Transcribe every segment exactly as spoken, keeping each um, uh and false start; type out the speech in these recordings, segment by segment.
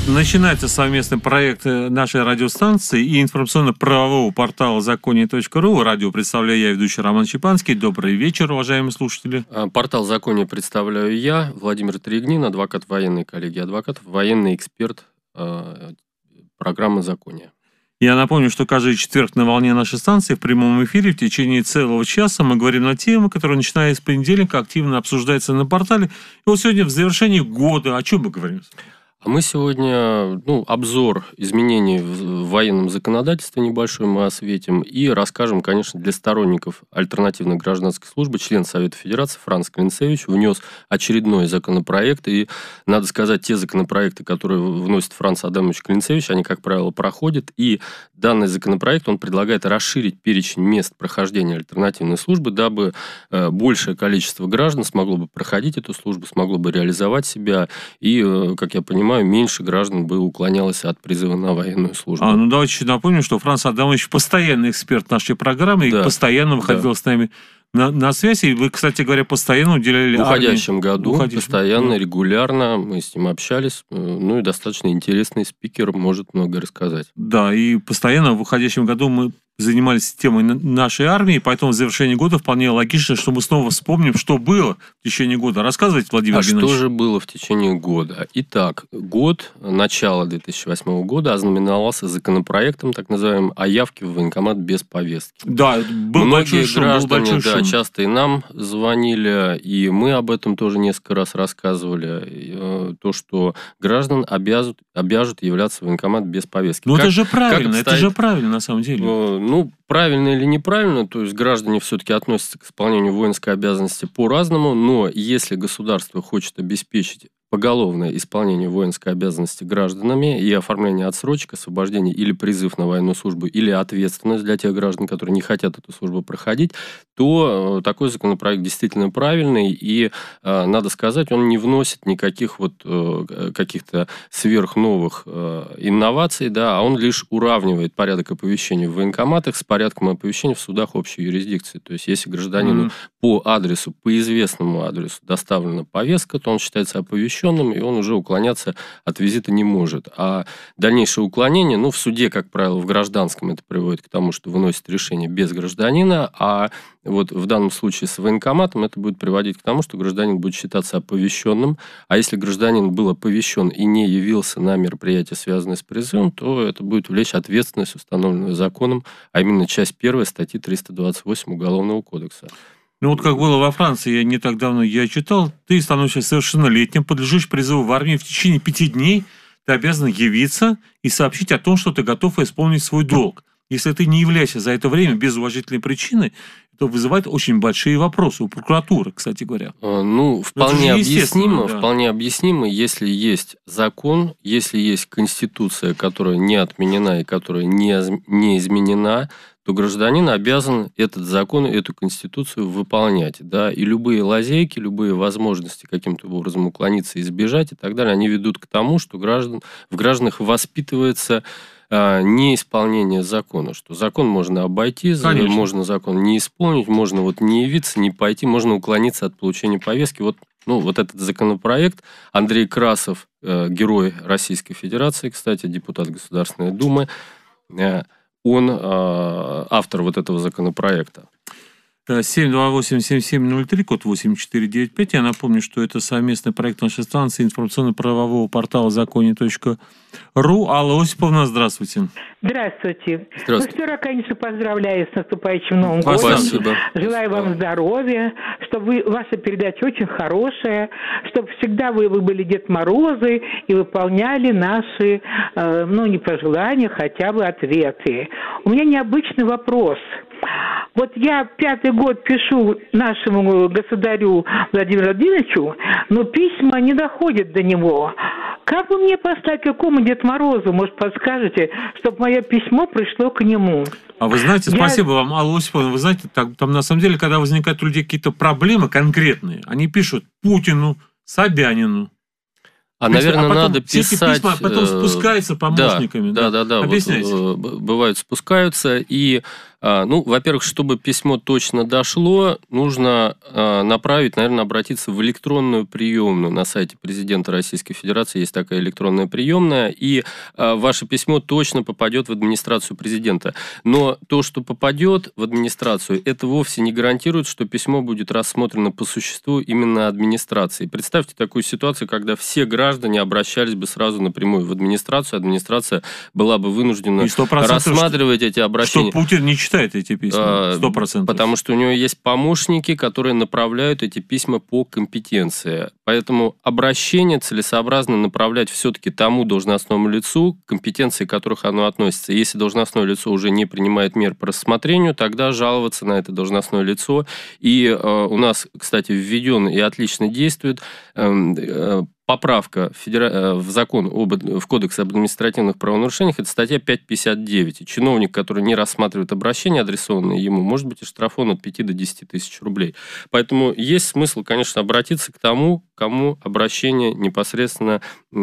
Начинается совместный проект нашей радиостанции и информационно-правового портала законие точка ру. Радио представляю я, ведущий Роман Чепанский. Добрый вечер, уважаемые слушатели. Портал «Законие» представляю я, Владимир Трегнин, адвокат военной коллегии адвокатов, военный эксперт э, программы «Законие». Я напомню, что каждый четверг на волне нашей станции в прямом эфире в течение целого часа мы говорим на темы, которые, начиная с понедельника, активно обсуждаются на портале. И вот сегодня в завершении года о чем мы говорим? А мы сегодня, ну, обзор изменений в военном законодательстве небольшой мы осветим и расскажем, конечно, для сторонников альтернативной гражданской службы. Член Совета Федерации Франц Клинцевич внес очередной законопроект. И, надо сказать, те законопроекты, которые вносит Франц Адамович Клинцевич, они, как правило, проходят. И данный законопроект, он предлагает расширить перечень мест прохождения альтернативной службы, дабы большее количество граждан смогло бы проходить эту службу, смогло бы реализовать себя. И, как я понимаю, меньше граждан бы уклонялось от призыва на военную службу. А, ну давайте напомним, что Франц Адамович постоянный эксперт нашей программы, да, и постоянно выходил, да, с нами на, на связь. И вы, кстати говоря, постоянно уделяли в уходящем армии. году, уходящем. постоянно, да. регулярно мы с ним общались. Ну и достаточно интересный спикер, может много рассказать. Да, и постоянно в уходящем году мы занимались темой нашей армии, поэтому в завершении года вполне логично, что мы снова вспомним, что было в течение года. Рассказывайте, Владимир А Геннадьевич. что же было в течение года? Итак, год, начало две тысячи восьмого года ознаменовался законопроектом, так называемым, о явке в военкомат без повестки. Да, был Многие большой шум, граждане, был большой да, шум. часто и нам звонили, и мы об этом тоже несколько раз рассказывали, то, что граждан обязут, обяжут являться в военкомат без повестки. Ну, как, это же правильно, это, это же правильно, на самом деле. Ну, правильно или неправильно, то есть граждане все-таки относятся к исполнению воинской обязанности по-разному, но если государство хочет обеспечить поголовное исполнение воинской обязанности гражданами и оформление отсрочек, освобождение или призыв на военную службу, или ответственность для тех граждан, которые не хотят эту службу проходить, то такой законопроект действительно правильный, и, надо сказать, он не вносит никаких вот каких-то сверхновых инноваций, да, а он лишь уравнивает порядок оповещения в военкоматах с порядком оповещения в судах общей юрисдикции. То есть, если гражданину mm-hmm. по адресу, по известному адресу доставлена повестка, то он считается оповещенным, и он уже уклоняться от визита не может. А дальнейшее уклонение, ну, в суде, как правило, в гражданском это приводит к тому, что выносит решение без гражданина, а вот в данном случае с военкоматом это будет приводить к тому, что гражданин будет считаться оповещенным, а если гражданин был оповещен и не явился на мероприятие, связанное с призывом, то это будет влечь ответственность, установленную законом, а именно часть первая статьи триста двадцать восемь Уголовного кодекса. Ну вот как было во Франции, я не так давно я читал, ты становишься совершеннолетним, подлежишь призыву в армию в течение пяти дней, ты обязан явиться и сообщить о том, что ты готов исполнить свой долг. Если ты не являешься за это время без уважительной причины, это вызывает очень большие вопросы у прокуратуры, кстати говоря. Ну, вполне объяснимо, да. вполне объяснимо, если есть закон, если есть конституция, которая не отменена и которая не, не изменена, то гражданин обязан этот закон, эту конституцию выполнять. Да? И любые лазейки, любые возможности каким-то образом уклониться, избежать и так далее, они ведут к тому, что граждан, в гражданах воспитывается а, неисполнение закона. Что закон можно обойти, Конечно. можно закон не исполнить, можно вот не явиться, не пойти, можно уклониться от получения повестки. Вот, ну, вот этот законопроект Андрей Красов, э, герой Российской Федерации, кстати, депутат Государственной Думы, э, он э, автор вот этого законопроекта. семь два восемь семь семь ноль три, код восемь четыре девять пять. Я напомню, что это совместный проект нашей станции информационно-правового портала законие точка ру. Алла Осиповна, здравствуйте. Здравствуйте. Здравствуйте. Ну, сперва, конечно, поздравляю с наступающим Новым Спасибо. годом. Спасибо. Желаю вам здоровья, чтобы вы, ваша передача очень хорошая, чтобы всегда вы, вы были Дед Морозы и выполняли наши, э, ну, не пожелания, хотя бы ответы. У меня необычный вопрос. Вот я пятый год пишу нашему государю Владимиру Владимировичу, но письма не доходят до него. Как бы мне послать, какому Деду Морозу, может, подскажете, чтобы мое письмо пришло к нему? А вы знаете, Я... спасибо вам, Алла Осиповна, вы знаете, там, там на самом деле, когда возникают у людей какие-то проблемы конкретные, они пишут Путину, Собянину. А, наверное, а потом надо все писать... эти письма потом спускаются помощниками. Да, да, да. да. Объясняйте. Вот, бывают, спускаются, и Ну, во-первых, чтобы письмо точно дошло, нужно направить, наверное, обратиться в электронную приемную. На сайте президента Российской Федерации есть такая электронная приемная, и ваше письмо точно попадет в администрацию президента. Но то, что попадет в администрацию, это вовсе не гарантирует, что письмо будет рассмотрено по существу именно администрации. Представьте такую ситуацию, когда все граждане обращались бы сразу напрямую в администрацию, администрация была бы вынуждена рассматривать что, эти обращения. Что Путин не читает эти письма, сто процентов. Потому что у него есть помощники, которые направляют эти письма по компетенции. Поэтому обращение целесообразно направлять все-таки тому должностному лицу, к компетенции которых оно относится. Если должностное лицо уже не принимает мер по рассмотрению, тогда жаловаться на это должностное лицо. И э, у нас, кстати, введен и отлично действует э, э, поправка федера... в закон об... в Кодекс об административных правонарушениях, это статья пятьсот пятьдесят девять. И чиновник, который не рассматривает обращения, адресованные ему, может быть оштрафован от пяти до десяти тысяч рублей. Поэтому есть смысл, конечно, обратиться к тому, кому обращение непосредственно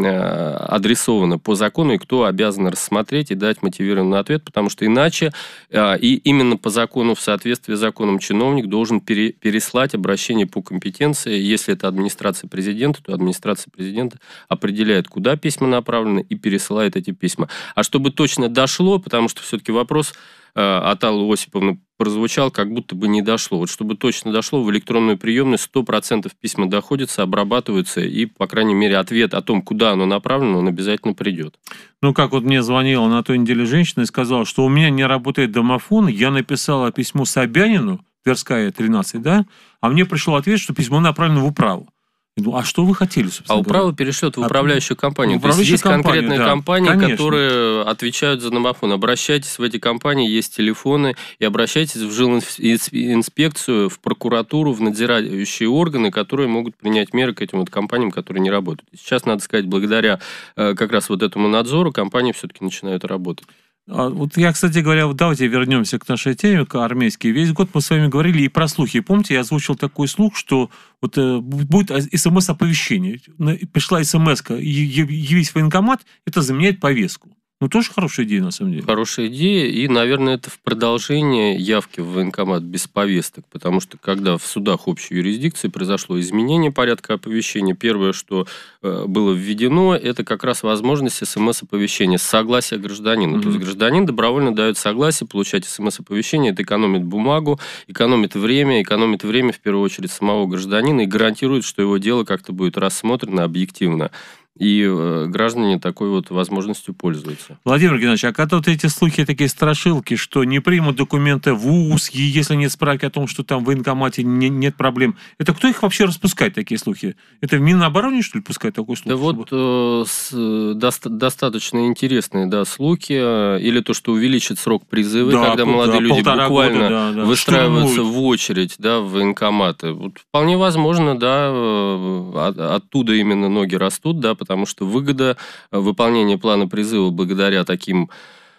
адресовано по закону, и кто обязан рассмотреть и дать мотивированный ответ, потому что иначе и именно по закону, в соответствии с законом, чиновник должен пере... переслать обращение по компетенции. Если это администрация президента, то администрация президента определяет, куда письма направлены, и пересылает эти письма. А чтобы точно дошло, потому что все-таки вопрос э, от Аллы Осиповны прозвучал, как будто бы не дошло. Вот чтобы точно дошло, в электронную приемную сто процентов письма доходятся, обрабатываются, и, по крайней мере, ответ о том, куда оно направлено, он обязательно придет. Ну, как вот мне звонила на той неделе женщина и сказала, что у меня не работает домофон, я написала письмо Собянину, Тверская, тринадцать, да, а мне пришел ответ, что письмо направлено в управу. Ну, а что вы хотели, собственно А управа перешлет в управляющую компанию. То есть есть компанию, конкретные да, компании, конечно. которые отвечают за домофон. Обращайтесь в эти компании, есть телефоны, и обращайтесь в жилинспекцию, в прокуратуру, в надзирающие органы, которые могут принять меры к этим вот компаниям, которые не работают. Сейчас, надо сказать, благодаря как раз вот этому надзору компании все-таки начинают работать. Вот я, кстати говоря, вот давайте вернемся к нашей теме, к армейской. Весь год мы с вами говорили и про слухи. Помните, я озвучил такой слух, что вот э, будет смс-оповещение. Пришла смс-ка, явись в военкомат, это заменяет повестку. Ну, тоже хорошая идея, на самом деле. Хорошая идея, и, наверное, это в продолжение явки в военкомат без повесток, потому что, когда в судах общей юрисдикции произошло изменение порядка оповещения, первое, что э, было введено, это как раз возможность смс-оповещения с согласия гражданина. Mm-hmm. То есть гражданин добровольно дает согласие получать смс-оповещение, это экономит бумагу, экономит время, экономит время, в первую очередь, самого гражданина и гарантирует, что его дело как-то будет рассмотрено объективно. И э, граждане такой вот возможностью пользуются. Владимир Геннадьевич, а когда вот эти слухи, такие страшилки, что не примут документы в ВУЗ, если нет справки о том, что там в военкомате не, нет проблем, это кто их вообще распускает, такие слухи? Это в Минобороне, что ли, пускает такой слух? Да чтобы... вот э, с, доста- достаточно интересные, да, слухи, э, или то, что увеличит срок призыва, да, когда молодые да, люди буквально года, да, да. выстраиваются Штурмуют. в очередь, да, в военкоматы. Вот вполне возможно, да, э, от, оттуда именно ноги растут, да, потому что выгода выполнения плана призыва благодаря таким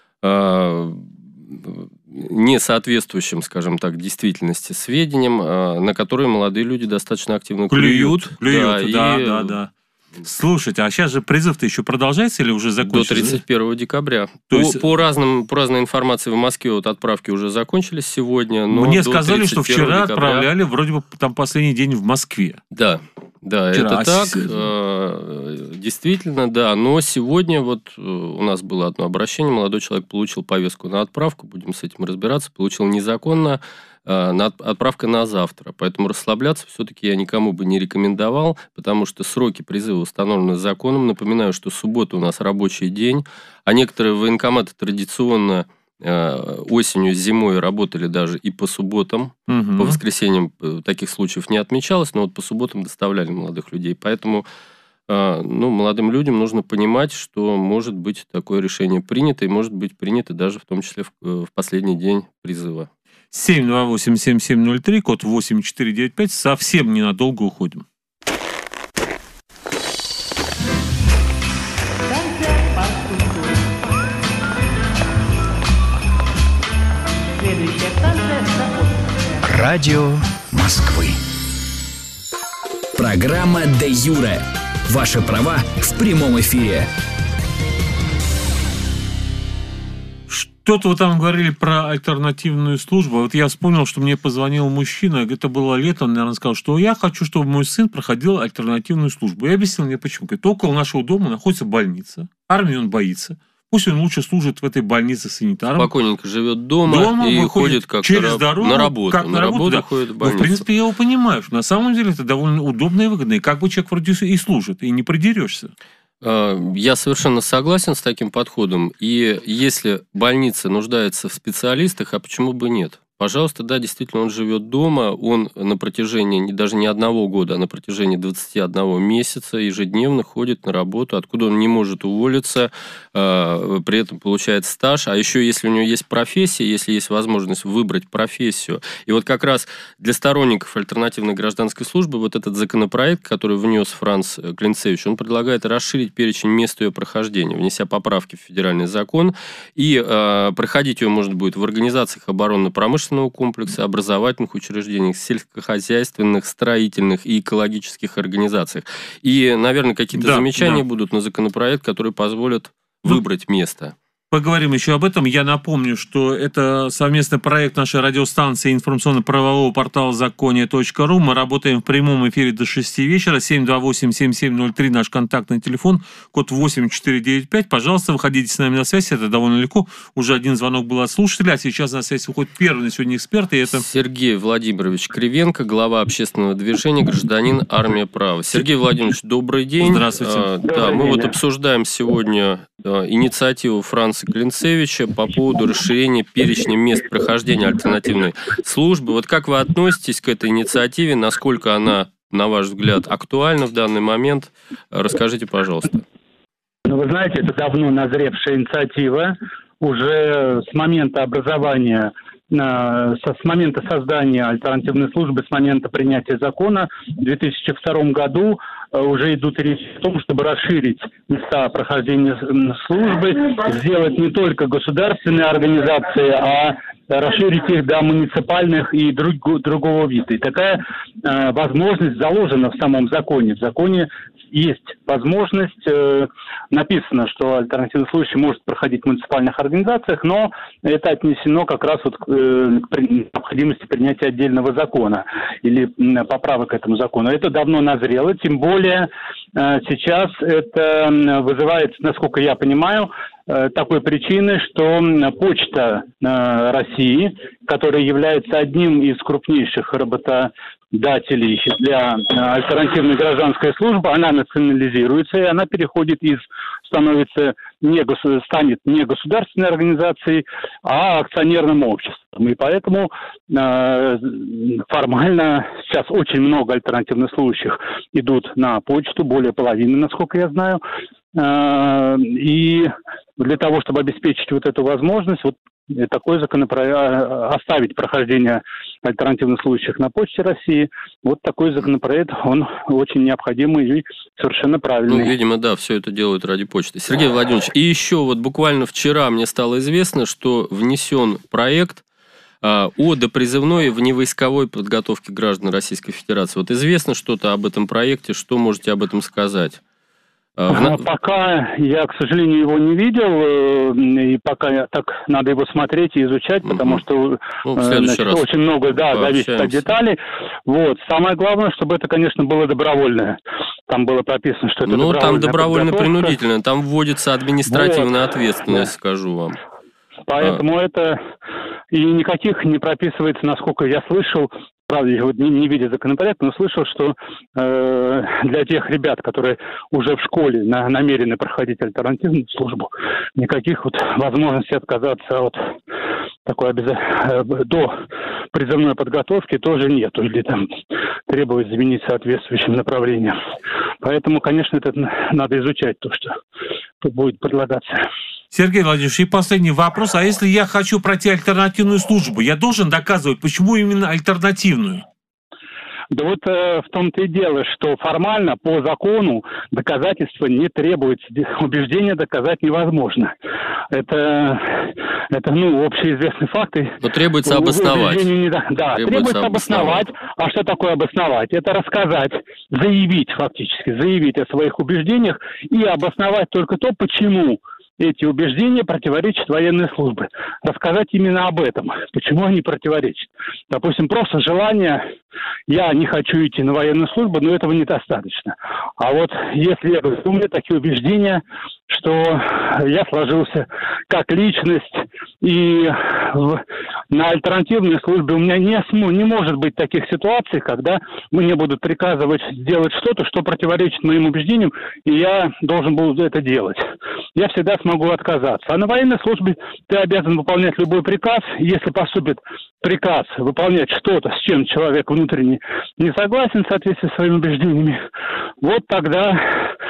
э, несоответствующим, скажем так, действительности сведениям, э, на которые молодые люди достаточно активно клюют. Клюют, клюют да, да, и... да, да. Слушайте, а сейчас же призыв-то еще продолжается или уже закончился? До тридцать первого декабря. То по, есть... по, разным, по разной информации в Москве вот отправки уже закончились сегодня. Но мне сказали, что вчера декабря... отправляли вроде бы там последний день в Москве. Да, да, вчера. это а так. С... Действительно, да. Но сегодня вот у нас было одно обращение. Молодой человек получил повестку на отправку. Будем с этим разбираться. Получил незаконно. Отправка на завтра. Поэтому расслабляться все-таки я никому бы не рекомендовал, потому что сроки призыва установлены законом. Напоминаю, что суббота у нас рабочий день, а некоторые военкоматы традиционно осенью, зимой работали даже и по субботам. Угу. По воскресеньям таких случаев не отмечалось, но вот по субботам доставляли молодых людей. Поэтому ну, молодым людям нужно понимать, что может быть такое решение принято, и может быть принято даже в том числе в, в последний день призыва. семь два восемь семь семь ноль три, код восемь четыре девять пять. Совсем ненадолго уходим. Радио Москвы. Программа «Де юре». Ваши права в прямом эфире. Тут вы там говорили про альтернативную службу. Вот я вспомнил, что мне позвонил мужчина, это было летом, наверное, сказал, что я хочу, чтобы мой сын проходил альтернативную службу. Я объяснил мне, почему. Говорит, около нашего дома находится больница. Армии он боится. Пусть он лучше служит в этой больнице санитаром. Спокойненько живет дома, дома и ходит как через на, дорогу, на работу. Как на, на работу, да. ходит в больницу. Но, в принципе, я его понимаю, что на самом деле это довольно удобно и выгодно. И как бы человек вроде и служит, и не придерешься. Я совершенно согласен с таким подходом. И если больница нуждается в специалистах, а почему бы нет? Пожалуйста, да, действительно, он живет дома, он на протяжении даже не одного года, а на протяжении двадцати одного месяца ежедневно ходит на работу, откуда он не может уволиться, при этом получает стаж. А еще, если у него есть профессия, если есть возможность выбрать профессию. И вот как раз для сторонников альтернативной гражданской службы вот этот законопроект, который внес Франц Клинцевич, он предлагает расширить перечень мест ее прохождения, внеся поправки в федеральный закон. И проходить ее можно будет в организациях оборонно-промышленного комплекса, образовательных учреждениях, сельскохозяйственных, строительных и экологических организациях. И, наверное, какие-то да, замечания да. будут на законопроект, которые позволят выбрать место. Поговорим еще об этом. Я напомню, что это совместный проект нашей радиостанции информационно-правового портала закония точка ру. Мы работаем в прямом эфире до шести вечера. семь два восемь семь семь ноль три наш контактный телефон, код восемь четыре девять пять. Пожалуйста, выходите с нами на связь. Это довольно легко. Уже один звонок был от слушателя, а сейчас на связь выходит первый на сегодня эксперт. И это... Сергей Владимирович Кривенко, глава общественного движения «Гражданин. Армия. Право». Сергей Владимирович, добрый день. Здравствуйте. А, да, мы вот обсуждаем сегодня инициативу Франца Клинцевича по поводу расширения перечня мест прохождения альтернативной службы. Вот как вы относитесь к этой инициативе? Насколько она, на ваш взгляд, актуальна в данный момент? Расскажите, пожалуйста. Ну, вы знаете, это давно назревшая инициатива. Уже с момента образования, с момента создания альтернативной службы, с момента принятия закона в две тысячи втором году уже идут речи о том, чтобы расширить места прохождения службы, сделать не только государственные организации, а расширить их до муниципальных и друг, другого вида. И такая э, возможность заложена в самом законе. В законе есть возможность, э, написано, что альтернативный служащий может проходить в муниципальных организациях, но это отнесено как раз вот к, э, к необходимости принятия отдельного закона или э, поправок к этому закону. Это давно назрело, тем более э, сейчас это вызывает, насколько я понимаю, такой причины, что Почта России, которая является одним из крупнейших работодателей для альтернативной гражданской службы, она национализируется, и она переходит из, становится не, станет не государственной организацией, а акционерным обществом. И поэтому э, формально сейчас очень много альтернативных служащих идут на почту, более половины, насколько я знаю. И для того, чтобы обеспечить вот эту возможность, вот такой законопроект, оставить прохождение альтернативных служащих на Почте России, вот такой законопроект, он очень необходимый и совершенно правильный. Ну, видимо, да, все это делают ради почты. Сергей Владимирович, и еще вот буквально вчера мне стало известно, что внесен проект о допризывной вневойсковой подготовке граждан Российской Федерации. Вот известно что-то об этом проекте, что можете об этом сказать? В... Пока я, к сожалению, его не видел, и пока так надо его смотреть и изучать, угу. потому что ну, значит, очень много да, зависит от деталей. Вот. Самое главное, чтобы это, конечно, было добровольное. Там было прописано, что это ну, добровольная там добровольно-принудительно, там вводится административная вот. ответственность, да. скажу вам. Поэтому а... это и никаких не прописывается, насколько я слышал, правда, я вот не, не видя законопроект, но слышал, что э, для тех ребят, которые уже в школе на, намерены проходить альтернативную службу, никаких вот возможностей отказаться от такой обязательной до призывной подготовки тоже нету, или там требовать заменить соответствующим направлением. Поэтому, конечно, это надо изучать, то, что тут будет предлагаться. Сергей Владимирович, и последний вопрос. А если я хочу пройти альтернативную службу, я должен доказывать, почему именно альтернативную? Да вот э, в том-то и дело, что формально по закону доказательства не требуется, убеждения доказать невозможно. Это, это ну, общеизвестные факты. Но требуется обосновать. Не, да, требуется, требуется обосновать. А что такое обосновать? Это рассказать, заявить фактически, заявить о своих убеждениях и обосновать только то, почему эти убеждения противоречат военной службе. Рассказать именно об этом, почему они противоречат. Допустим, просто желание, я не хочу идти на военную службу, но этого недостаточно. А вот если я говорю, у меня такие убеждения, что я сложился как личность, и в, на альтернативной службе у меня не, не может быть таких ситуаций, когда мне будут приказывать сделать что-то, что противоречит моим убеждениям, и я должен буду это делать. Я всегда смогу отказаться. А на военной службе ты обязан выполнять любой приказ. Если поступит приказ выполнять что-то, с чем человек внутренне не согласен в соответствии с своими убеждениями, вот тогда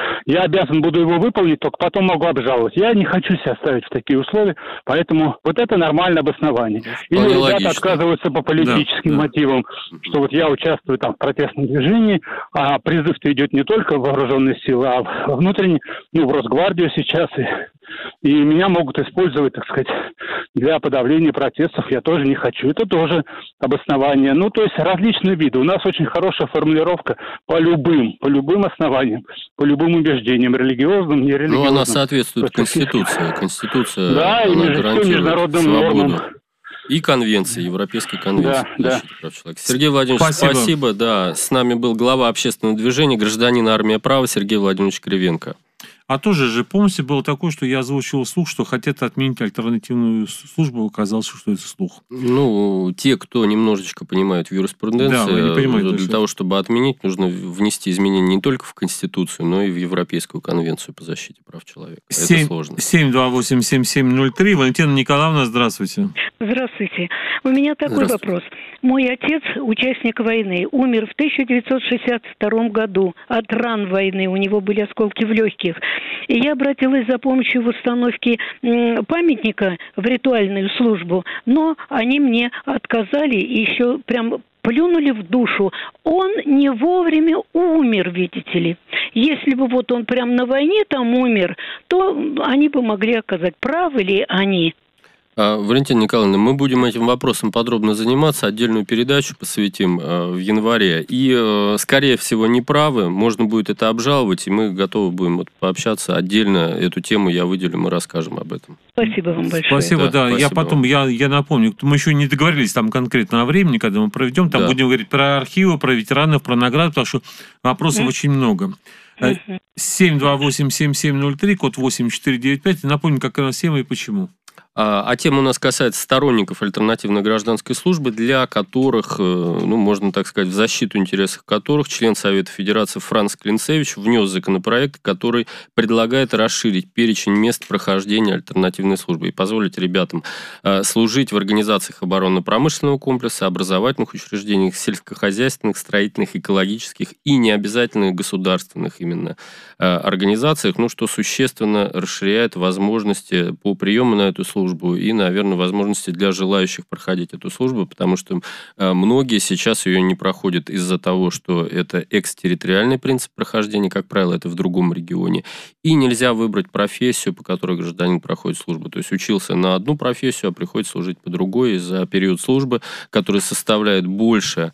я обязан буду его выполнить, только потом могу обжаловать. Я не хочу себя ставить в такие условия, поэтому вот это нормальное обоснование. Или ребята логично. Отказываются по политическим да, мотивам, да. что вот я участвую там в протестном движении, а призыв-то идет не только в вооруженные силы, а внутренне, ну, в Росгвардию сейчас, и, и меня могут использовать, так сказать, для подавления протестов. Я тоже не хочу. Это тоже обоснование. Ну, то есть различные виды. У нас очень хорошая формулировка по любым, по любым основаниям, по любым убеждениям, религиозным, нерелигиозным. Ну, она соответствует Конституции. Конституция да, и международным нормам. И конвенции, Европейской конвенции. Да, да. Сергей Владимирович, спасибо. спасибо. Да, с нами был глава общественного движения «Гражданин Армия Права» Сергей Владимирович Кривенко. А тоже же, помните, было такое, что я озвучивал слух, что хотят отменить альтернативную службу, оказалось, что это слух. Ну, те, кто немножечко понимают в юриспруденции, да, понимают, для того, чтобы отменить, нужно внести изменения не только в Конституцию, но и в Европейскую конвенцию по защите прав человека. семь, это сложно. семь два восемь семь семь ноль три. Валентина Николаевна, здравствуйте. Здравствуйте. У меня такой вопрос. Мой отец, участник войны, умер в тысяча девятьсот шестьдесят втором году от ран войны. У него были осколки в легких. И я обратилась за помощью в установке памятника в ритуальную службу, но они мне отказали и еще прям плюнули в душу. Он не вовремя умер, видите ли. Если бы вот он прям на войне там умер, то они бы могли оказать, правы ли они. Валентина Николаевна, мы будем этим вопросом подробно заниматься, отдельную передачу посвятим в январе. И, скорее всего, неправы, можно будет это обжаловать, и мы готовы будем вот пообщаться отдельно. Эту тему я выделю, мы расскажем об этом. Спасибо вам большое. Спасибо, да. да. Спасибо я потом, я, я напомню, мы еще не договорились там конкретно о времени, когда мы проведем, там да. будем говорить про архивы, про ветеранов, про награды, потому что вопросов mm-hmm. очень много. Mm-hmm. семь два восемь семь семь ноль три, код восемь четыре девять пять. Напомню, какая у нас тема и почему. А тема у нас касается сторонников альтернативной гражданской службы, для которых, ну, можно так сказать, в защиту интересов которых член Совета Федерации Франц Клинцевич внес законопроект, который предлагает расширить перечень мест прохождения альтернативной службы и позволить ребятам служить в организациях оборонно-промышленного комплекса, образовательных учреждениях, сельскохозяйственных, строительных, экологических и необязательных государственных именно организациях, ну, что существенно расширяет возможности по приему на эту службу и, наверное, возможности для желающих проходить эту службу, потому что многие сейчас ее не проходят из-за того, что это экстерриториальный принцип прохождения, как правило, это в другом регионе, и нельзя выбрать профессию, по которой гражданин проходит службу. То есть учился на одну профессию, а приходится служить по другой за период службы, который составляет больше,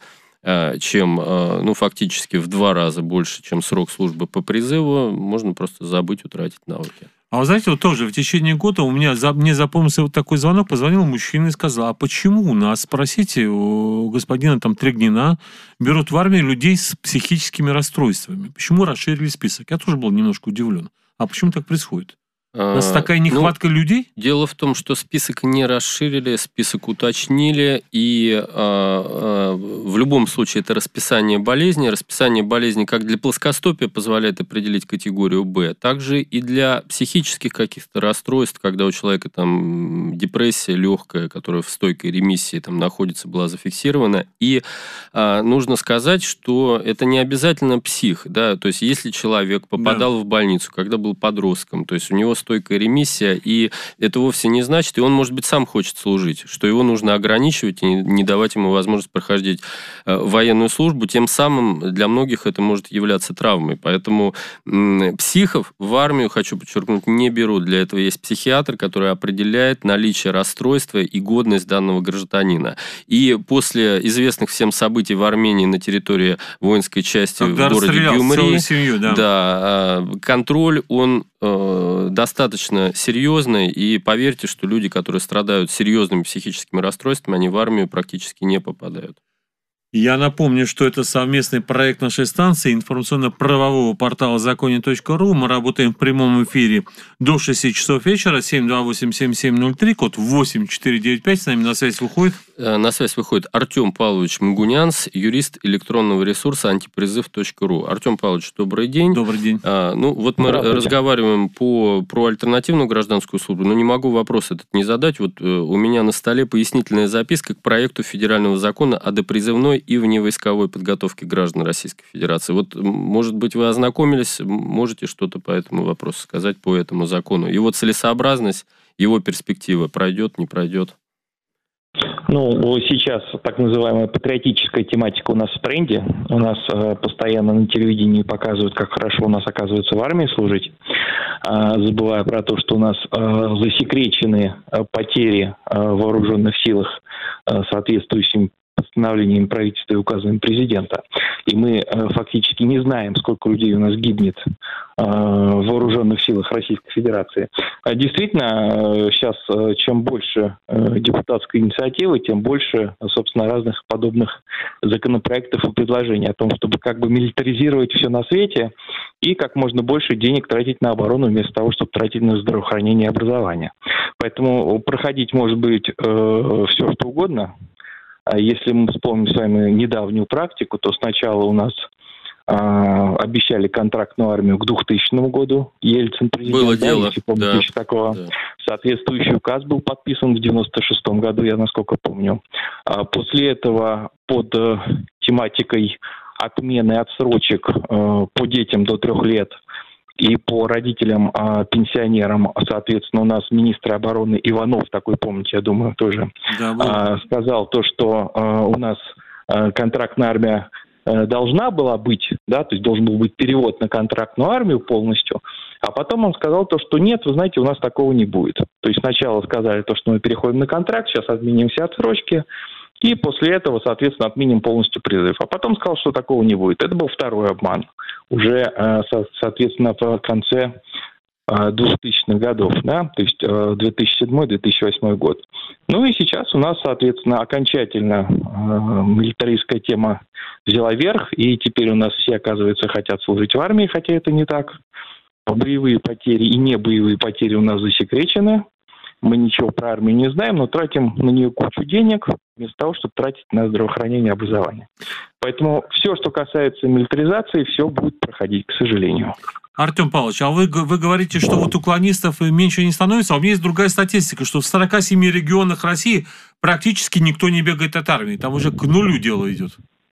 чем, ну, фактически в два раза больше, чем срок службы по призыву, можно просто забыть, утратить навыки. А вы знаете, вот тоже в течение года у меня, мне запомнился вот такой звонок, позвонил мужчина и сказал, а почему у нас, спросите у господина там Трегнина, берут в армию людей с психическими расстройствами? Почему расширили список? Я тоже был немножко удивлен. А почему так происходит? У нас такая нехватка ну, людей? Дело в том, что список не расширили, список уточнили, и э, э, в любом случае это расписание болезни. Расписание болезни как для плоскостопия позволяет определить категорию Б, также и для психических каких-то расстройств, когда у человека там депрессия легкая, которая в стойкой ремиссии там находится, была зафиксирована. И э, нужно сказать, что это не обязательно псих, да, то есть если человек попадал да. в больницу, когда был подростком, то есть у него стойкая ремиссия, и это вовсе не значит, и он, может быть, сам хочет служить, что его нужно ограничивать и не давать ему возможность проходить военную службу, тем самым для многих это может являться травмой. Поэтому психов в армию, хочу подчеркнуть, не берут. Для этого есть психиатр, который определяет наличие расстройства и годность данного гражданина. И после известных всем событий в Армении на территории воинской части Когда в городе Гюмри, семью, да. Да, контроль, он э, достаточно серьезная, и поверьте, что люди, которые страдают серьезными психическими расстройствами, они в армию практически не попадают. Я напомню, что это совместный проект нашей станции информационно-правового портала законе точка ру. Мы работаем в прямом эфире до шести часов вечера, семь два восемь семь семь ноль три, код восемь четыре девять пять. С нами на связь выходит... На связь выходит Артем Павлович Мгунянц, юрист электронного ресурса антипризыв точка ру. Артем Павлович, добрый день. Добрый день. А, ну, вот мы разговариваем по, про альтернативную гражданскую службу, но не могу вопрос этот не задать. Вот э, у меня на столе пояснительная записка к проекту федерального закона о допризывной и вневойсковой подготовке граждан Российской Федерации. Вот, может быть, вы ознакомились, можете что-то по этому вопросу сказать, по этому закону? Его целесообразность, его перспектива пройдет, не пройдет? Ну, сейчас так называемая патриотическая тематика у нас в тренде. У нас э, постоянно на телевидении показывают, как хорошо у нас оказывается в армии служить, э, забывая про то, что у нас э, засекречены э, потери э, в вооруженных силах э, соответствующим постановлением правительства и указом президента. И мы э, фактически не знаем, сколько людей у нас гибнет э, в вооруженных силах Российской Федерации. А действительно, э, сейчас э, чем больше э, депутатской инициативы, тем больше, собственно, разных подобных законопроектов и предложений о том, чтобы как бы милитаризировать все на свете и как можно больше денег тратить на оборону вместо того, чтобы тратить на здравоохранение и образование. Поэтому проходить может быть э, все, что угодно. Если мы вспомним с вами недавнюю практику, то сначала у нас э, обещали контрактную армию к двухтысячному году. Ельцин президент. Было да, дело. Если помните, Да. еще такого. Да. Соответствующий указ был подписан в девяносто шестом году, я насколько помню. А после этого под э, тематикой отмены отсрочек э, по детям до трех лет и по родителям, э, пенсионерам, соответственно, у нас министр обороны Иванов, такой, помните, я думаю, тоже, Да, э, сказал то, что э, у нас э, контрактная армия э, должна была быть, да, то есть должен был быть перевод на контрактную армию полностью, а потом он сказал то, что нет, вы знаете, у нас такого не будет. То есть сначала сказали то, что мы переходим на контракт, сейчас отменим все отсрочки, и после этого, соответственно, отменим полностью призыв. А потом сказал, что такого не будет. Это был второй обман. Уже, э, со, соответственно, в конце э, двухтысячных годов, да, то есть э, две тысячи седьмой - две тысячи восьмой год. Ну и сейчас у нас, соответственно, окончательно э, милитаристская тема взяла верх, и теперь у нас все, оказывается, хотят служить в армии, хотя это не так. Боевые потери и небоевые потери у нас засекречены. Мы ничего про армию не знаем, но тратим на нее кучу денег вместо того, чтобы тратить на здравоохранение и образование. Поэтому все, что касается милитаризации, все будет проходить, к сожалению. Артем Павлович, а вы, вы говорите, что вот уклонистов меньше не становится, а у меня есть другая статистика, что в сорока семи регионах России практически никто не бегает от армии, там уже к нулю дело идет.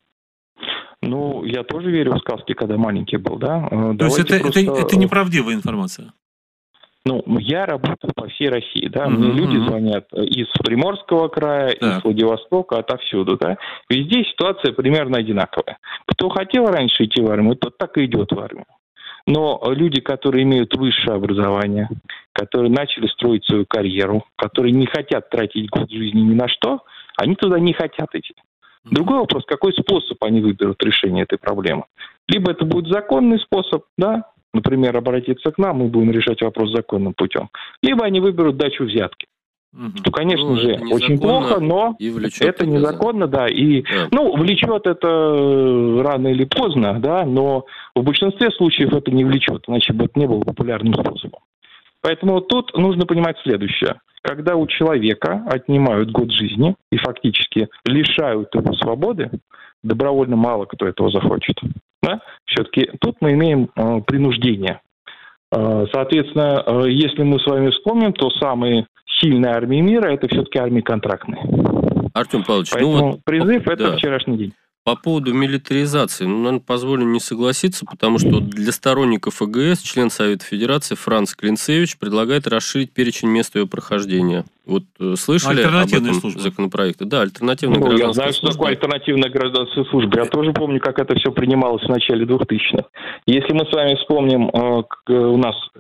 Ну, я тоже верю в сказки, когда маленький был, да. То есть это, просто... это, это неправдивая информация? Ну, я работаю по всей России, да, Mm-hmm. мне люди звонят из Приморского края, так. из Владивостока, отовсюду, да. Везде ситуация примерно одинаковая. Кто хотел раньше идти в армию, тот так и идет в армию. Но люди, которые имеют высшее образование, которые начали строить свою карьеру, которые не хотят тратить год жизни ни на что, они туда не хотят идти. Другой вопрос, какой способ они выберут решения этой проблемы. Либо это будет законный способ, да, например, обратиться к нам, мы будем решать вопрос законным путем. Либо они выберут дачу взятки. Угу. Что, конечно ну, же, очень плохо, но это незаконно, да. И, да. Ну, влечет это рано или поздно, да, но в большинстве случаев это не влечет, иначе бы это не было популярным способом. Поэтому тут нужно понимать следующее. Когда у человека отнимают год жизни и фактически лишают его свободы, добровольно мало кто этого захочет. Да? Все-таки тут мы имеем э, принуждение. Э, соответственно, э, если мы с вами вспомним, то самые сильные армии мира – это все-таки армии контрактные. Артем Павлович, Поэтому ну вот, призыв – это да. вчерашний день. По поводу милитаризации, ну, наверное, позволю не согласиться, потому что для сторонников ЭГС член Совета Федерации Франц Клинцевич предлагает расширить перечень мест ее прохождения. Вот слышали об этом служба. законопроекте? Да, альтернативная ну, гражданская я знаю, служба. что такое альтернативная гражданская служба. Я тоже помню, как это все принималось в начале двухтысячных. Если мы с вами вспомним, у нас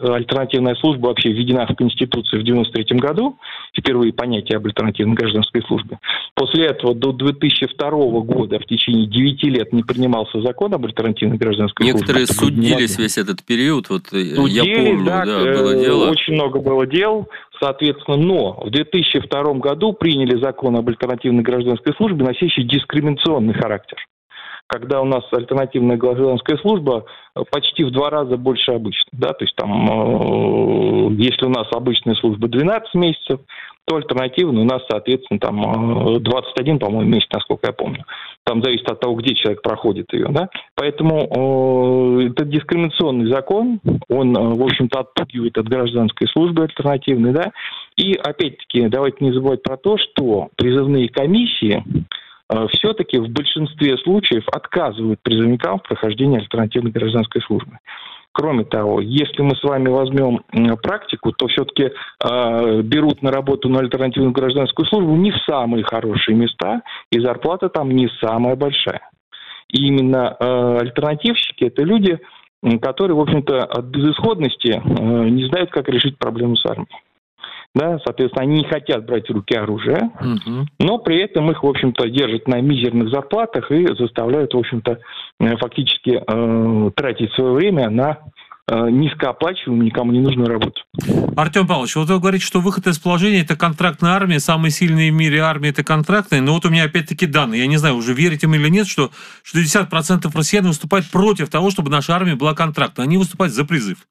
альтернативная служба вообще введена в Конституцию в девяносто третьем году, впервые понятие об альтернативной гражданской службе. После этого до две тысячи второго года в течение девяти лет не принимался закон об альтернативной гражданской Некоторые службе. Некоторые судились весь этот период, вот судились, я помню, да, да, было дело. Очень много было дел, соответственно, но в две тысячи втором году приняли закон об альтернативной гражданской службе, носящий дискриминационный характер, когда у нас альтернативная гражданская служба почти в два раза больше обычной. Да? То есть там, э, если у нас обычная служба двенадцать месяцев, то альтернативная у нас, соответственно, там двадцать один, по-моему, месяц, насколько я помню. Там зависит от того, где человек проходит ее. Да? Поэтому э, это дискриминационный закон, он, в общем-то, отпугивает от гражданской службы альтернативной. Да? И, опять-таки, давайте не забывать про то, что призывные комиссии все-таки в большинстве случаев отказывают призывникам в прохождении альтернативной гражданской службы. Кроме того, если мы с вами возьмем практику, то все-таки э, берут на работу на альтернативную гражданскую службу не в самые хорошие места, и зарплата там не самая большая. И именно э, альтернативщики – это люди, которые, в общем-то, от безысходности э, не знают, как решить проблему с армией. Да, соответственно, они не хотят брать в руки оружие, угу. но при этом их, в общем-то, держат на мизерных зарплатах и заставляют, в общем-то, фактически э, тратить свое время на э, низкооплачиваемую, никому не нужную работу. Артем Павлович, вот вы говорите, что выход из положения – это контрактная армия, самые сильные в мире армии – это контрактные, но вот у меня опять-таки данные, я не знаю, уже верите им или нет, что шестьдесят процентов россиян выступают против того, чтобы наша армия была контрактной, они выступают за призыв.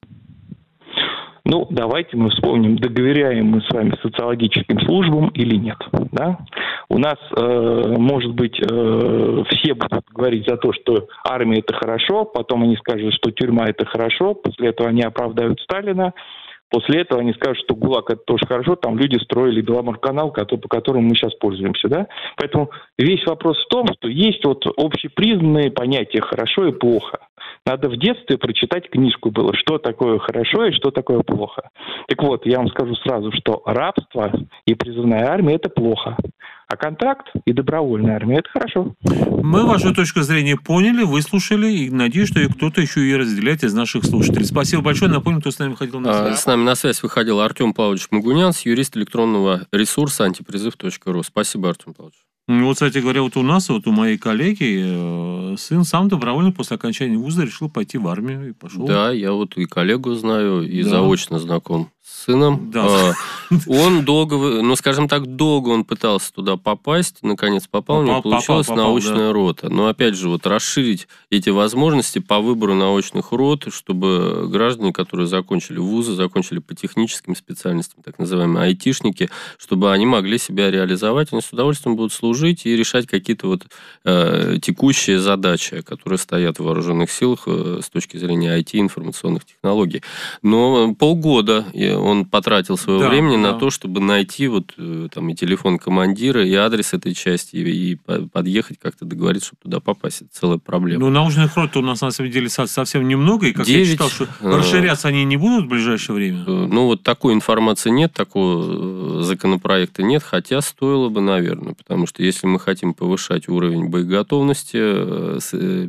Ну, давайте мы вспомним, доверяем мы с вами социологическим службам или нет. Да? У нас, э, может быть, э, все будут говорить за то, что армия – это хорошо, потом они скажут, что тюрьма – это хорошо, после этого они оправдают Сталина, после этого они скажут, что ГУЛАГ – это тоже хорошо, там люди строили Беломорканал, по которому мы сейчас пользуемся. Да? Поэтому весь вопрос в том, что есть вот общепризнанные понятия «хорошо» и «плохо». Надо в детстве прочитать книжку было, что такое хорошо и что такое плохо. Так вот, я вам скажу сразу, что рабство и призывная армия – это плохо, а контракт и добровольная армия – это хорошо. Мы вашу точку зрения поняли, выслушали, и надеюсь, что кто-то еще и разделяет из наших слушателей. Спасибо большое. Напомню, кто с нами выходил на связь. С нами на связь выходил Артем Павлович Магунянц, юрист электронного ресурса антипризыв точка ру. Спасибо, Артем Павлович. Ну, вот, кстати говоря, вот у нас, вот у моей коллеги, э, сын сам добровольно после окончания вуза решил пойти в армию и пошел. Да, я вот и коллегу знаю, и да. заочно знаком с сыном. Да. А, он долго, ну, скажем так, долго он пытался туда попасть, наконец попал, попал у него получилась попал, попал, научная да. рота. Но, опять же, вот расширить эти возможности по выбору научных рот, чтобы граждане, которые закончили вузы, закончили по техническим специальностям, так называемые айтишники, чтобы они могли себя реализовать, они с удовольствием будут служить и решать какие-то вот э, текущие задачи, которые стоят в вооруженных силах э, с точки зрения ай ти, информационных технологий. Но полгода он потратил своего да, времени да. на то, чтобы найти вот там и телефон командира, и адрес этой части, и, и подъехать как-то договориться, чтобы туда попасть. Это целая проблема. Ну, научных рот у нас, на самом деле, совсем немного, и, как девять, я читал, что расширяться они не будут в ближайшее время. Ну, вот такой информации нет, такого законопроекта нет, хотя стоило бы, наверное, потому что если мы хотим повышать уровень боеготовности,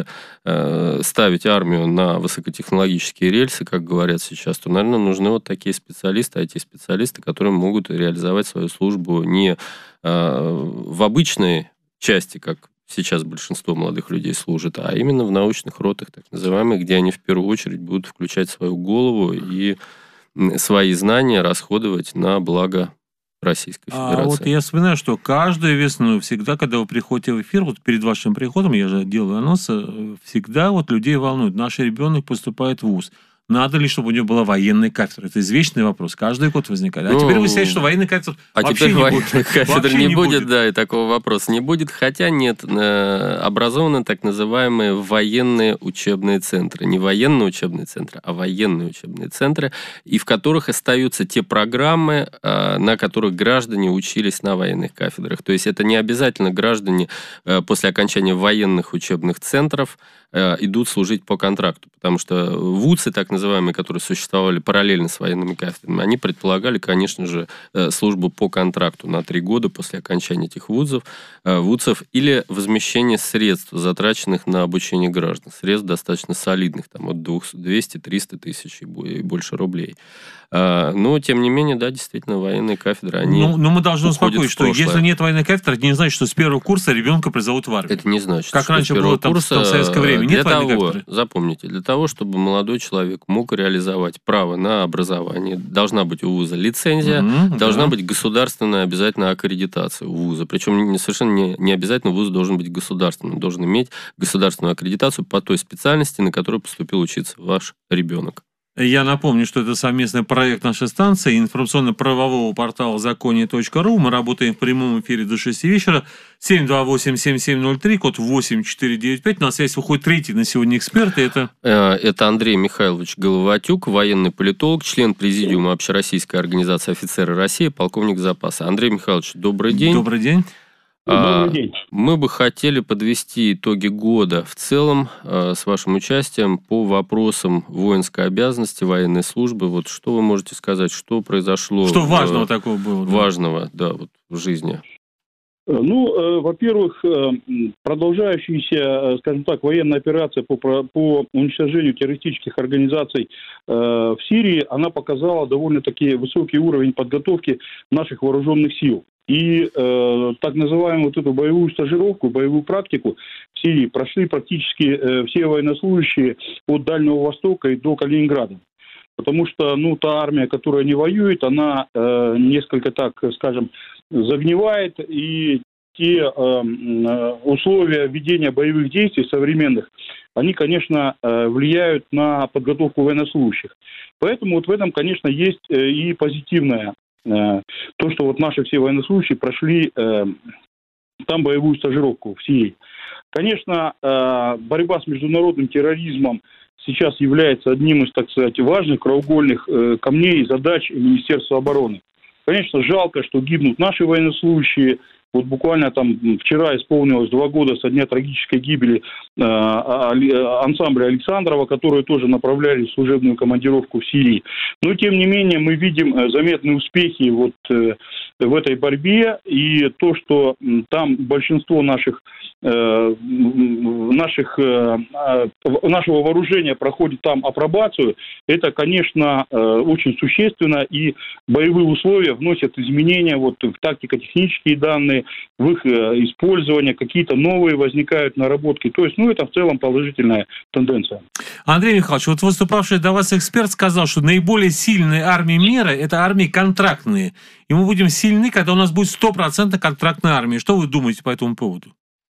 переставить армию на высокотехнологические рельсы, как говорят сейчас, то, наверное, нужны вот такие специалисты, ай ти-специалисты, которые могут реализовать свою службу не в обычной части, как сейчас большинство молодых людей служит, а именно в научных ротах, так называемых, где они в первую очередь будут включать свою голову и свои знания расходовать на благо Российской Федерации. А вот я вспоминаю, что каждую весну, всегда, когда вы приходите в эфир, вот перед вашим приходом, я же делаю анонс, всегда вот людей волнует, наш ребенок поступает в вуз. Надо ли, чтобы у него была военная кафедра? Это извечный вопрос. Каждый год возникает. А ну, теперь вы сказали, что военной кафедры а вообще теперь не военной будет. кафедры не, не будет, будет, да, и такого вопроса не будет. Хотя нет, образованы так называемые военные учебные центры. Не военные учебные центры, а военные учебные центры, и в которых остаются те программы, на которых граждане учились на военных кафедрах. То есть это не обязательно граждане после окончания военных учебных центров идут служить по контракту, потому что вузы, так называемые, называемые, которые существовали параллельно с военными кафедрами, они предполагали, конечно же, службу по контракту на три года после окончания этих вузов, вузов или возмещение средств, затраченных на обучение граждан. Средств достаточно солидных, там от двухсот-триста тысяч и больше рублей. Но, тем не менее, да, действительно, военные кафедры, они Ну, но мы должны успокоить, что если нет военной кафедры, это не значит, что с первого курса ребенка призовут в армию. Это не значит, как что раньше с первого было там, курса, там в советское время. Нет для военной того, кафедры? Запомните, для того, чтобы молодой человек мог реализовать право на образование, должна быть у вуза лицензия, угу, должна да. быть государственная обязательно аккредитация у вуза. Причем совершенно не, не обязательно вуз должен быть государственным, должен иметь государственную аккредитацию по той специальности, на которую поступил учиться ваш ребенок. Я напомню, что это совместный проект нашей станции информационно-правового портала законе точка ру. Мы работаем в прямом эфире до шести вечера. семь два восемь семь семь ноль три, код восемь четыре девять пять. На связь выходит третий на сегодня эксперт. Это... это Андрей Михайлович Головатюк, военный политолог, член президиума Общероссийской организации «Офицеры России», полковник запаса. Андрей Михайлович, добрый день. Добрый день. Добрый день. Мы бы хотели подвести итоги года в целом с вашим участием по вопросам воинской обязанности, военной службы. Вот что вы можете сказать, что произошло? Что важного в, такого было? Важного, да, вот в жизни. Ну, во-первых, продолжающаяся, скажем так, военная операция по, по уничтожению террористических организаций в Сирии, она показала довольно-таки высокий уровень подготовки наших вооруженных сил. И э, так называемую вот эту боевую стажировку, боевую практику в Сирии прошли практически э, все военнослужащие от Дальнего Востока и до Калининграда. Потому что, ну, та армия, которая не воюет, она э, несколько, так скажем, загнивает, и те э, условия ведения боевых действий современных, они, конечно, э, влияют на подготовку военнослужащих. Поэтому вот в этом, конечно, есть э, и позитивное. То, что вот наши все военнослужащие прошли э, там боевую стажировку в Сирии. Конечно, э, борьба с международным терроризмом сейчас является одним из, так сказать, важных краеугольных э, камней и задач Министерства обороны. Конечно, жалко, что гибнут наши военнослужащие. Вот буквально там вчера исполнилось два года со дня трагической гибели э, ансамбля Александрова, которые тоже направляли в служебную командировку в Сирии. Но, тем не менее, мы видим заметные успехи вот, э, в этой борьбе. И то, что там большинство наших, э, наших, э, нашего вооружения проходит там апробацию, это, конечно, э, очень существенно. И боевые условия вносят изменения вот, в тактико-технические данные, в их использование, какие-то новые возникают наработки. То есть, ну, это в целом положительная тенденция. Андрей Михайлович, вот выступавший до вас эксперт сказал, что наиболее сильные армии мира – это армии контрактные. И мы будем сильны, когда у нас будет сто процентов контрактной армии. Что вы думаете по этому поводу?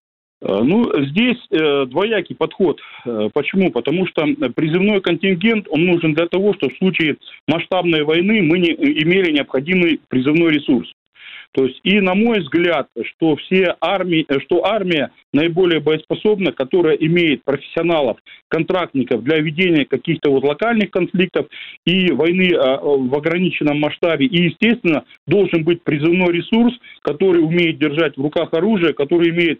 Ну, здесь э, двоякий подход. Почему? Потому что призывной контингент, он нужен для того, чтобы в случае масштабной войны мы не имели необходимый призывной ресурс. То есть, и на мой взгляд, что все армии, что армия наиболее боеспособна, которая имеет профессионалов, контрактников для ведения каких-то вот локальных конфликтов и войны а, в ограниченном масштабе. И, естественно, должен быть призывной ресурс, который умеет держать в руках оружие, который имеет,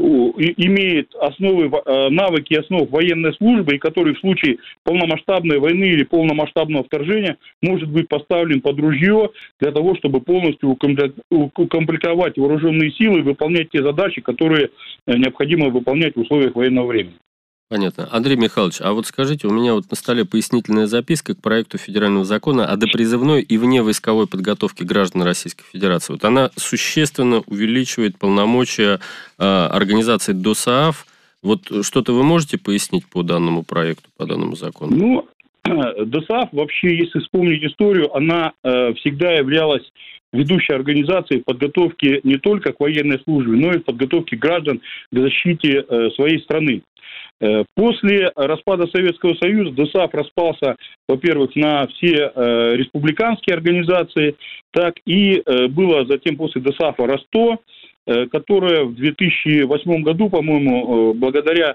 имеет основы, навыки основ военной службы, и который в случае полномасштабной войны или полномасштабного вторжения может быть поставлен под ружье для того, чтобы полностью укомплектовать вооруженные силы и выполнять те задачи, которые необходимо выполнять в условиях военного времени. Понятно. Андрей Михайлович, а вот скажите, у меня вот на столе пояснительная записка к проекту федерального закона о допризывной и вневойсковой подготовке граждан Российской Федерации. Вот она существенно увеличивает полномочия э, организации ДОСААФ. Вот что-то вы можете пояснить по данному проекту, по данному закону? Ну, ДОСААФ вообще, если вспомнить историю, она э, всегда являлась ведущей организацией в подготовке не только к военной службе, но и в подготовке граждан к защите э, своей страны. Э, после распада Советского Союза ДОСААФ распался, во-первых, на все э, республиканские организации, так и э, было затем после ДОСААФа РОСТО, которая в две тысячи восьмом году, по-моему, благодаря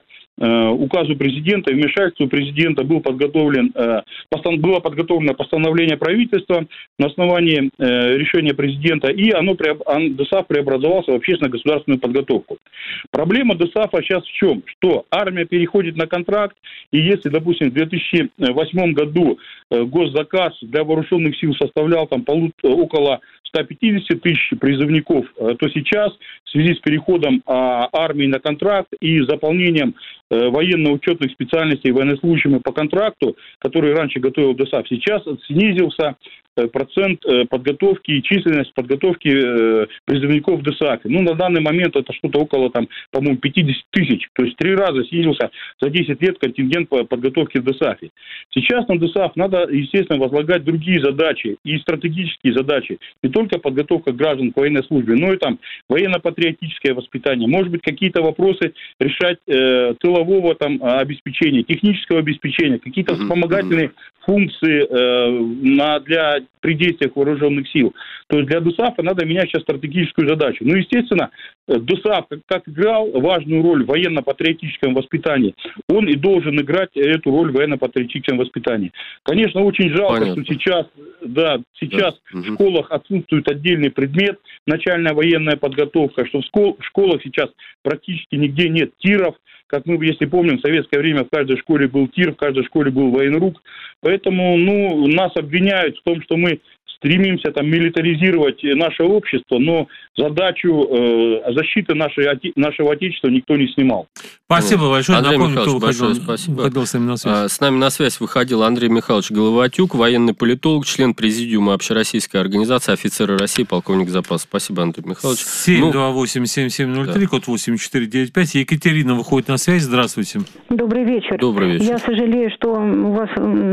указу президента, вмешательству президента был подготовлен, было подготовлено постановление правительства на основании решения президента, и оно, ДОСААФ преобразовался в общественно-государственную подготовку. Проблема ДОСААФа сейчас в чем? Что армия переходит на контракт, и если, допустим, в две тысячи восьмом году госзаказ для вооруженных сил составлял там около ста пятидесяти тысяч призывников, то сейчас в связи с переходом армии на контракт и заполнением военно-учетных специальностей военнослужащими по контракту, которые раньше готовил ДОСААФ, сейчас снизился процент подготовки и численность подготовки призывников в ДОСААФе. Ну, на данный момент это что-то около, там, по-моему, пятьдесят тысяч. То есть три раза снизился за десять лет контингент по подготовке в ДОСААФе. Сейчас на ДОСААФ надо, естественно, возлагать другие задачи и стратегические задачи. Не только подготовка граждан к военной службе, но и там военно-патриотическое воспитание. Может быть, какие-то вопросы решать э, тылового там обеспечения, технического обеспечения, какие-то вспомогательные функции э, на, для при действиях вооруженных сил. То есть для ДОСААФа надо менять сейчас стратегическую задачу. Ну, естественно, ДОСААФ, как, как играл важную роль в военно-патриотическом воспитании, он и должен играть эту роль в военно-патриотическом воспитании. Конечно, очень жалко, Понятно. что сейчас, да, сейчас да. в школах отсутствует отдельный предмет, начальная военная подготовка, что в, школ, в школах сейчас практически нигде нет тиров. Как мы, если помним, в советское время в каждой школе был тир, в каждой школе был военрук. Поэтому, ну, нас обвиняют в том, что мы стремимся там милитаризировать наше общество, но задачу э, защиты нашей, нашего Отечества никто не снимал. Спасибо вот. большое. Андрей Напомню, Михайлович, кто большое выходил, спасибо. выходил с нами на связь. А, с нами на связь выходил Андрей Михайлович Головатюк, военный политолог, член президиума Общероссийской организации «Офицеры России», полковник запаса. Спасибо, Андрей Михайлович. семь два восемь семь семь ноль три, да. код восемь четыре девять пять. Екатерина выходит на связь. Здравствуйте. Добрый вечер. Добрый вечер. Я сожалею, что у вас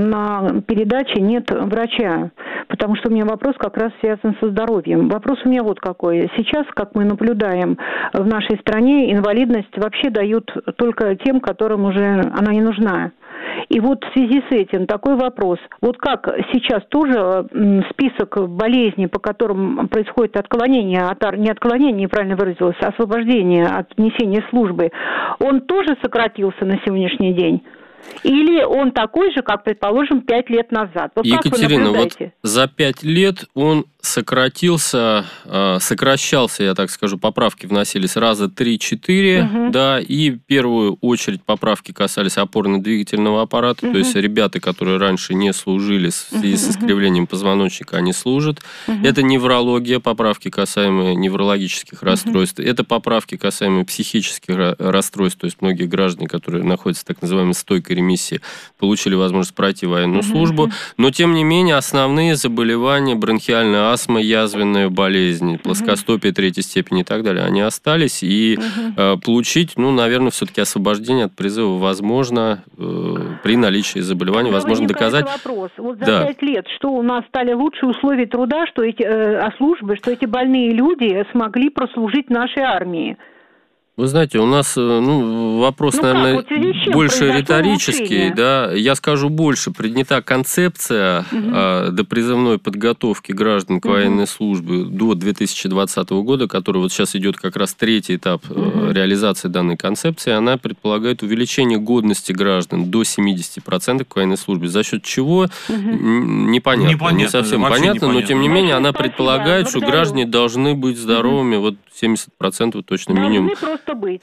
на передаче нет врача, потому что у меня вопрос как раз связан со здоровьем. Вопрос у меня вот какой. Сейчас, как мы наблюдаем, в нашей стране инвалидность вообще дают только тем, которым уже она не нужна. И вот в связи с этим такой вопрос. Вот как сейчас тоже список болезней, по которым происходит отклонение, от, не отклонение, неправильно выразилось, а освобождение от несения службы, он тоже сократился на сегодняшний день? Или он такой же, как, предположим, пять лет назад? Вот Екатерина, вот за пять лет он сократился, сокращался, я так скажу, поправки вносились раза три-четыре, угу. да, и в первую очередь поправки касались опорно-двигательного аппарата, угу. то есть ребята, которые раньше не служили в связи с искривлением позвоночника, они служат. Угу. Это неврология, поправки касаемые неврологических угу. расстройств, это поправки касаемые психических расстройств, то есть многие граждане, которые находятся в так называемой стойкой ремиссии, получили возможность пройти военную угу. службу, но тем не менее основные заболевания, бронхиальная астма, язвенная болезнь, плоскостопие третьей степени и так далее, они остались, и угу. э, получить, ну, наверное, все-таки освобождение от призыва возможно э, при наличии заболевания, Но возможно доказать. Вопрос. Вот за да. пять лет, что у нас стали лучшие условия труда, что эти, э, а службы, что эти больные люди смогли прослужить в нашей армии? Вы знаете, у нас, ну, вопрос, ну, наверное, как? Вот больше риторический, да. Я скажу больше. Принята концепция угу. э, допризывной подготовки граждан к угу. военной службе до две тысячи двадцатого года, который вот сейчас идет как раз третий этап угу. э, реализации данной концепции. Она предполагает увеличение годности граждан до семидесяти процентов к военной службе. За счет чего? Угу. Непонятно. непонятно. Не совсем понятно, непонятно, но тем не менее Большое она спасибо. предполагает, Благодарю. что граждане должны быть здоровыми, угу. вот семьдесят процентов точно должны минимум. быть.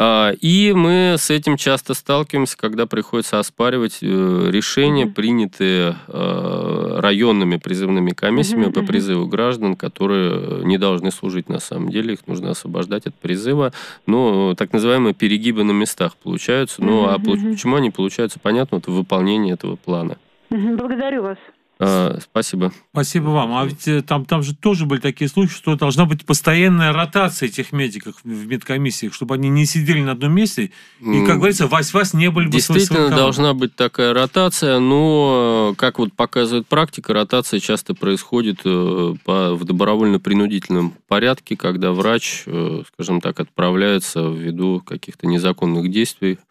И мы с этим часто сталкиваемся, когда приходится оспаривать решения, mm-hmm. принятые районными призывными комиссиями mm-hmm. по призыву граждан, которые не должны служить на самом деле, их нужно освобождать от призыва. Но так называемые перегибы на местах получаются. Ну, mm-hmm. а почему они получаются, понятно, это выполнение этого плана. Mm-hmm. Благодарю вас. Спасибо. Спасибо вам. А ведь там, там же тоже были такие случаи, что должна быть постоянная ротация этих медиков в медкомиссиях, чтобы они не сидели на одном месте и, как говорится, вась-вась не были бы... Действительно, должна быть такая ротация, но, как вот показывает практика, ротация часто происходит по, в добровольно-принудительном порядке, когда врач, скажем так, отправляется ввиду каких-то незаконных действий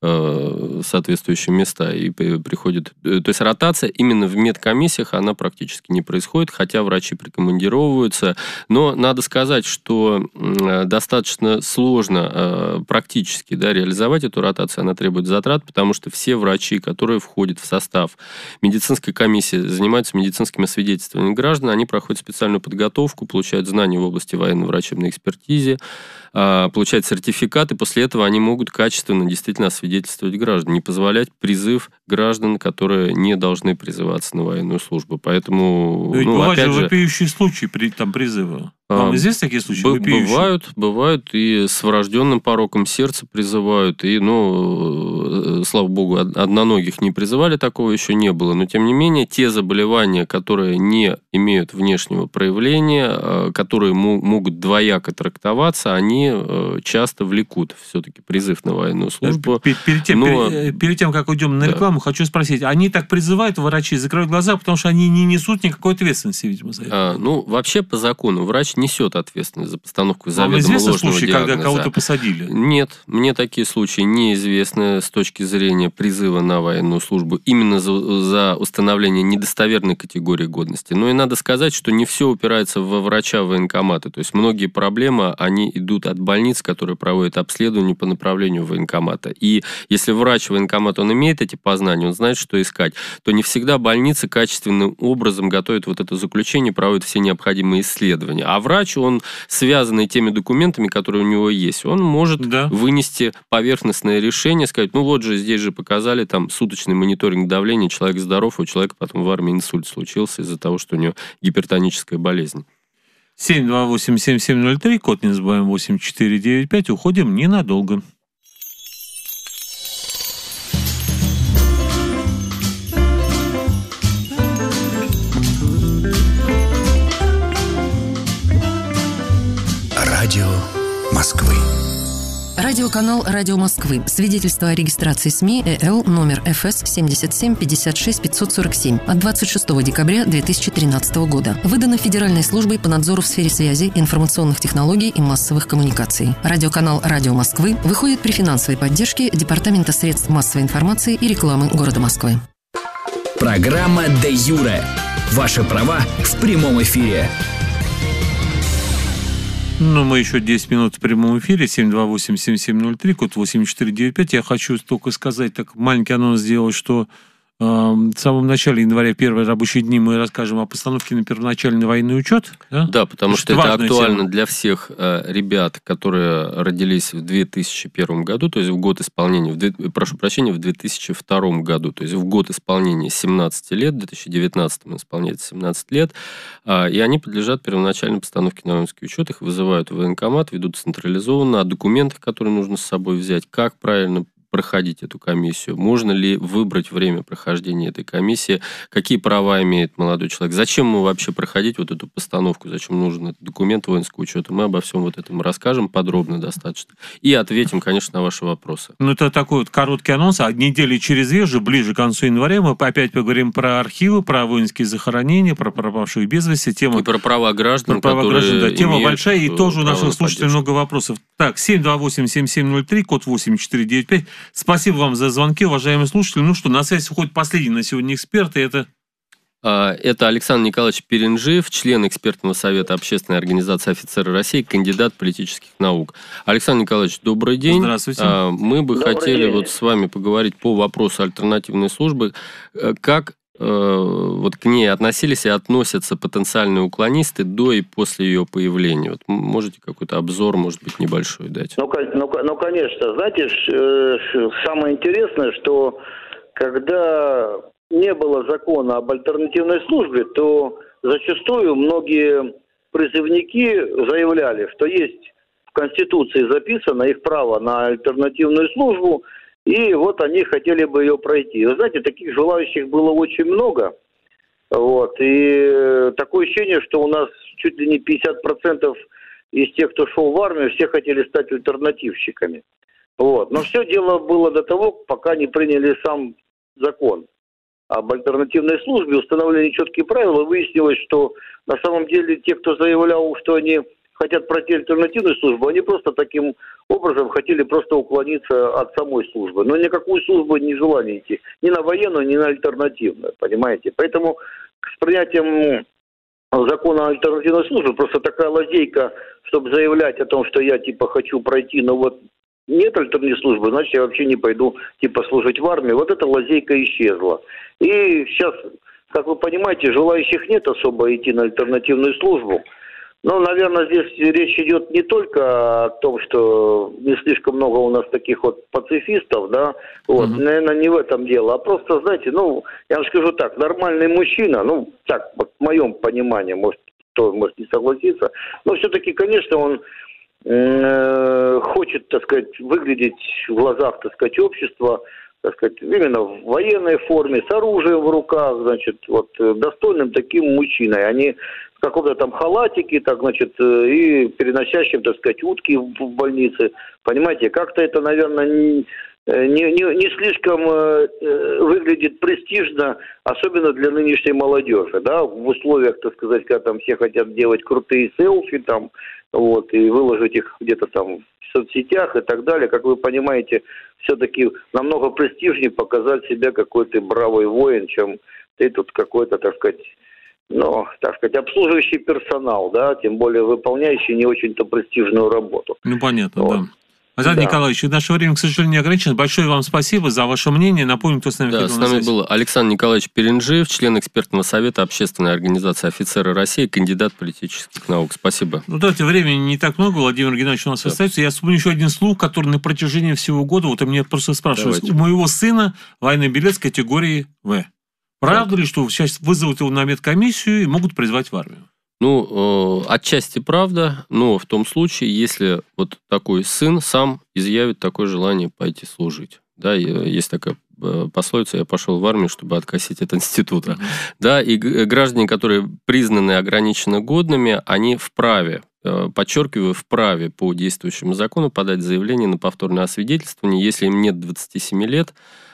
э, соответствующие места и приходит... То есть ротация именно в медкомиссиях, она практически не происходит, хотя врачи прикомандировываются. Но надо сказать, что достаточно сложно э, практически, да, реализовать эту ротацию, она требует затрат, потому что все врачи, которые входят в состав медицинской комиссии, занимаются медицинскими свидетельствованиями граждан, они проходят специальную подготовку, получают знания в области военно-врачебной экспертизы, э, получают сертификат, и после этого они могут качественно действительно освидетельствовать граждан, не позволять призыв граждан, которые не должны призываться на военную службу. Поэтому, ведь ну, бывают опять же же, вопиющие случаи при там призыва. Вам известны такие случаи? Б- бывают, бывают и с врожденным пороком сердца призывают, и, ну, слава богу, одноногих не призывали, такого еще не было. Но, тем не менее, те заболевания, которые не имеют внешнего проявления, которые м- могут двояко трактоваться, они часто влекут все-таки призыв на военную службу. Перед, перед, тем, Но... перед, перед тем, как уйдем на Да. рекламу, хочу спросить, они так призывают, врачи закрывают глаза, потому что они не несут никакой ответственности, видимо, за это? А, ну, вообще, по закону, врач несет ответственность за постановку Вам заведомо известны ложного случаи, диагноза. когда кого-то посадили? Нет, мне такие случаи неизвестны с точки зрения призыва на военную службу именно за, за установление недостоверной категории годности. Но и надо сказать, что не все упирается во врача военкомата. То есть многие проблемы, они идут от больниц, которые проводят обследование по направлению военкомата. И если врач военкомата, он имеет эти познания, он знает, что искать, то не всегда больницы качественным образом готовят вот это заключение, проводят все необходимые исследования. А врач, он связанный теми документами, которые у него есть, он может да. вынести поверхностное решение, сказать, ну вот же, здесь же показали там суточный мониторинг давления, человек здоров, у человека потом в армии инсульт случился из-за того, что у него гипертоническая болезнь. семь два восемь семь семь ноль три, код не забываем восемь четыре девять пять, уходим ненадолго. Радио Москвы. Радиоканал «Радио Москвы». Свидетельство о регистрации СМИ ЭЛ номер эф эс семьдесят семь пятьдесят шесть пятьсот сорок семь от двадцать шестого декабря две тысячи тринадцатого года. Выдано Федеральной службой по надзору в сфере связи, информационных технологий и массовых коммуникаций. Радиоканал «Радио Москвы» выходит при финансовой поддержке Департамента средств массовой информации и рекламы города Москвы. Программа «Де Юре». Ваши права в прямом эфире. Ну, мы еще десять минут в прямом эфире, семь два восемь семь семь ноль три, код восемь четыре девять пять. Я хочу только сказать, так маленький анонс сделать, что э, в самом начале января, первые рабочие дни, мы расскажем о постановке на первоначальный военный учет. Да, да потому что, что это актуально тема. Для всех э, ребят, которые родились в две тысячи первом году, то есть в год исполнения, в, прошу прощения, в две тысячи втором году, то есть в год исполнения семнадцати лет, в две тысячи девятнадцатом исполняется семнадцать лет, э, и они подлежат первоначальной постановке на воинский учет, их вызывают в военкомат, ведут централизованно, о документах, которые нужно с собой взять, как правильно проходить эту комиссию, можно ли выбрать время прохождения этой комиссии, какие права имеет молодой человек, зачем ему вообще проходить вот эту постановку, зачем нужен этот документ воинского учета. Мы обо всем вот этом расскажем подробно достаточно и ответим, конечно, на ваши вопросы. Ну, это такой вот короткий анонс, а недели через две, уже ближе к концу января, мы опять поговорим про архивы, про воинские захоронения, про пропавших без вести. Тема... И про права граждан, про права граждан, да. Тема большая, и тоже у наших слушателей поддержку. Много вопросов. Так, семь два восемь семь семь ноль три, код восемь четыре девять пять. Спасибо вам за звонки, уважаемые слушатели. Ну что, на связь выходит последний на сегодня эксперт, и это... Это Александр Николаевич Перенжиев, член экспертного совета общественной организации «Офицеры России», кандидат политических наук. Александр Николаевич, добрый день. Здравствуйте. Мы бы Добрый хотели день. вот с вами поговорить по вопросу альтернативной службы. Как вот к ней относились и относятся потенциальные уклонисты до и после ее появления? Вот можете какой-то обзор, может быть, небольшой дать? Ну, ну, ну конечно. Знаете, самое интересное, что когда не было закона об альтернативной службе, то зачастую многие призывники заявляли, что есть в Конституции записано их право на альтернативную службу, и вот они хотели бы ее пройти. Вы знаете, таких желающих было очень много. Вот. И такое ощущение, что у нас чуть ли не пятьдесят процентов из тех, кто шел в армию, все хотели стать альтернативщиками. Вот. Но все дело было до того, пока не приняли сам закон об альтернативной службе, установлены четкие правила, выяснилось, что на самом деле те, кто заявлял, что они хотят пройти альтернативную службу, они просто таким образом хотели просто уклониться от самой службы. Но никакую службу не желали идти. Ни на военную, ни на альтернативную, понимаете? Поэтому с принятием закона о альтернативной службе просто такая лазейка, чтобы заявлять о том, что я типа хочу пройти, но вот нет альтернативной службы, значит я вообще не пойду типа служить в армии. Вот эта лазейка исчезла. И сейчас, как вы понимаете, желающих нет особо идти на альтернативную службу. Но, наверное, здесь речь идет не только о том, что не слишком много у нас таких вот пацифистов, да, вот, mm-hmm. наверное, не в этом дело, а просто, знаете, ну, я вам скажу так, нормальный мужчина, ну, так, вот, в моем понимании, может, кто может не согласиться, но все-таки, конечно, он э, хочет, так сказать, выглядеть в глазах, так сказать, общества, так сказать, именно в военной форме, с оружием в руках, значит, вот, достойным таким мужчиной, а не в каком-то там халатике, так, значит, и переносящим, так сказать, утки в, в больнице. Понимаете, как-то это, наверное, не, не, не слишком э, выглядит престижно, особенно для нынешней молодежи, да, в условиях, так сказать, когда там все хотят делать крутые селфи, там, вот, и выложить их где-то там в соцсетях и так далее. Как вы понимаете, все-таки намного престижнее показать себя какой ты бравый воин, чем ты тут какой-то, так сказать, ну, так сказать, обслуживающий персонал, да, тем более выполняющий не очень-то престижную работу. Ну, понятно, вот. Да. Александр да. Николаевич, наше время, к сожалению, не ограничено. Большое вам спасибо за ваше мнение. Напомню, кто с нами да, с нами был Александр Николаевич Перенджиев, член экспертного совета общественной организации «Офицеры России», кандидат политических наук. Спасибо. Ну, давайте, времени не так много. Владимир Геннадьевич у нас да. остается. Я вспомню еще один слух, который на протяжении всего года, вот у меня просто спрашивают, у моего сына военный билет с категории В. Правда так. ли, что сейчас вызовут его на медкомиссию и могут призвать в армию? Ну, э, отчасти правда, но в том случае, если вот такой сын сам изъявит такое желание пойти служить. Да, есть такая пословица: я пошел в армию, чтобы откосить от института. Mm-hmm. Да, и граждане, которые признаны ограниченно годными, они вправе, подчеркиваю, вправе по действующему закону подать заявление на повторное освидетельствование, если им нет двадцати семи лет,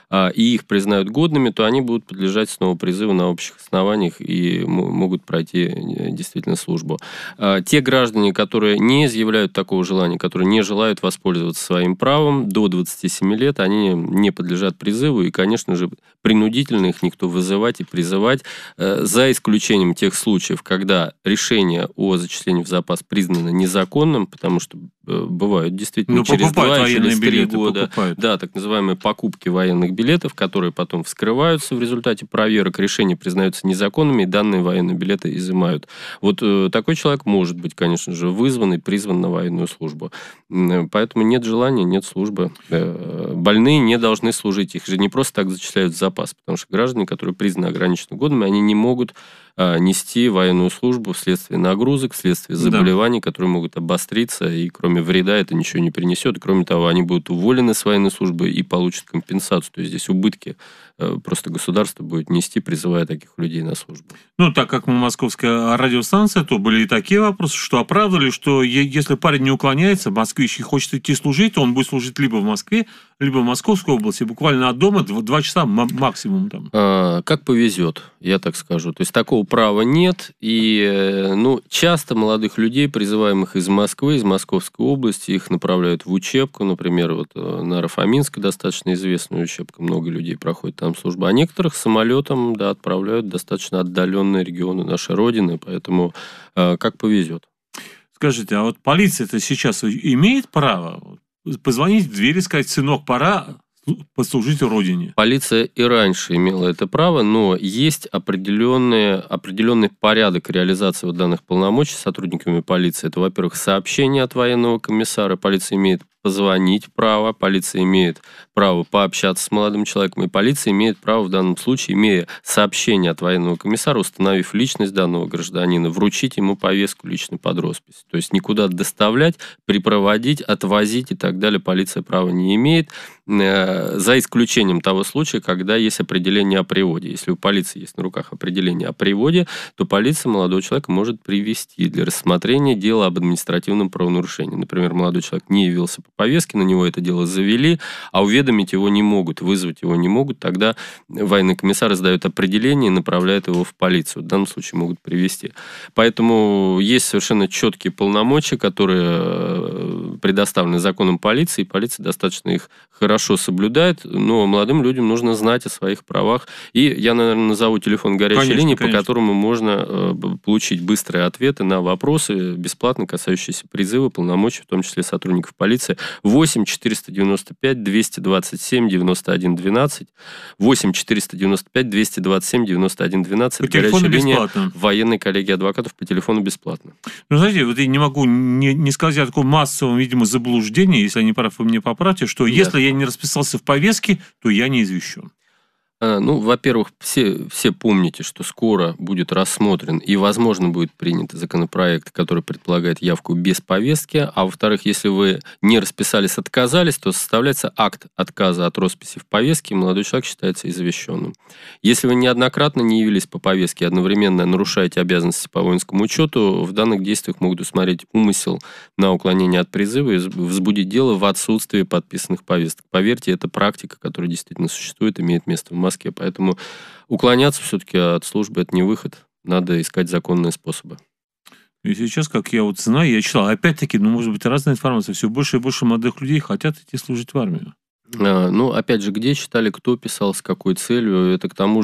и их признают годными, то они будут подлежать снова призыву на общих основаниях и могут пройти действительно службу. Те граждане, которые не изъявляют такого желания, которые не желают воспользоваться своим правом до двадцати семи лет, они не подлежат призыву, и, конечно же, принудительно их никто вызывать и призывать, за исключением тех случаев, когда решение о зачислении в запас признано незаконным, потому что бывают действительно ну, через два, через три года, покупают. Да, так называемые покупки военных билетов, которые потом вскрываются в результате проверок, решения признаются незаконными, и данные военные билеты изымают. Вот э, такой человек может быть, конечно же, вызван и призван на военную службу. Поэтому нет желания, нет службы. Э, больные не должны служить. Их же не просто так зачисляют в запас, потому что граждане, которые признаны ограниченно годными, они не могут э, нести военную службу вследствие нагрузок, вследствие заболеваний, да. которые могут обостриться, и кроме вреда это ничего не принесет. Кроме того, они будут уволены с военной службы и получат компенсацию. То есть здесь убытки просто государство будет нести, призывая таких людей на службу. Ну, так как мы московская радиостанция, то были и такие вопросы, что оправдали, что если парень не уклоняется, москвич, и хочет идти служить, то он будет служить либо в Москве, либо в Московской области, буквально от дома два часа максимум. Там. А, как повезет, я так скажу. То есть такого права нет, и ну, часто молодых людей, призываемых из Москвы, из Московской области, их направляют в учебку, например, вот на Рафаминской достаточно известная учебка, много людей проходит там службу, а некоторых самолетом да, отправляют в достаточно отдаленные регионы нашей Родины, поэтому э, как повезет. Скажите, а вот полиция-то сейчас имеет право позвонить в дверь и сказать: сынок, пора послужить Родине? Полиция и раньше имела это право, но есть определенный, определенный порядок реализации вот данных полномочий сотрудниками полиции. Это, во-первых, сообщение от военного комиссара. Полиция имеет позвонить право, полиция имеет право пообщаться с молодым человеком, и полиция имеет право в данном случае, имея сообщение от военного комиссара, установив личность данного гражданина, вручить ему повестку лично под роспись. То есть никуда доставлять, припроводить, отвозить и так далее полиция права не имеет. за исключением того случая, когда есть определение о приводе. Если у полиции есть на руках определение о приводе, то полиция молодого человека может привести для рассмотрения дело об административном правонарушении. Например, молодой человек не явился по повестке, на него это дело завели, а уведомить его не могут, вызвать его не могут, тогда военный комиссар издает определение и направляет его в полицию. В данном случае могут привести. Поэтому есть совершенно четкие полномочия, которые предоставлены законом полиции, и полиция достаточно их хорошо соблюдает, но молодым людям нужно знать о своих правах. И я, наверное, назову телефон горячей конечно, линии, конечно. По которому можно получить быстрые ответы на вопросы, бесплатно касающиеся призыва, полномочий, в том числе сотрудников полиции. восемь четыреста девяносто пять двести двадцать семь девяносто один двенадцать. восемь четыреста девяносто пять двести двадцать семь девяносто один двенадцать. Горячая линия военной коллегии адвокатов по телефону бесплатно. Ну, знаете, вот я не могу не, не сказать о таком массовом, видимо, заблуждении, если я не прав, вы мне поправьте, что да. если я не расписался в повестке, то я не извещен. Ну, во-первых, все, все помните, что скоро будет рассмотрен и, возможно, будет принят законопроект, который предполагает явку без повестки. А во-вторых, если вы не расписались, отказались, то составляется акт отказа от росписи в повестке, и молодой человек считается извещенным. Если вы неоднократно не явились по повестке и одновременно нарушаете обязанности по воинскому учету, в данных действиях могут усмотреть умысел на уклонение от призыва и возбудить дело в отсутствии подписанных повесток. Поверьте, это практика, которая действительно существует, имеет место в Москве. Поэтому уклоняться все-таки от службы – это не выход. Надо искать законные способы. И сейчас, как я вот знаю, я читал, опять-таки, ну, может быть, разная информация, все больше и больше молодых людей хотят идти служить в армию. А, ну, опять же, где читали, кто писал, с какой целью, это к тому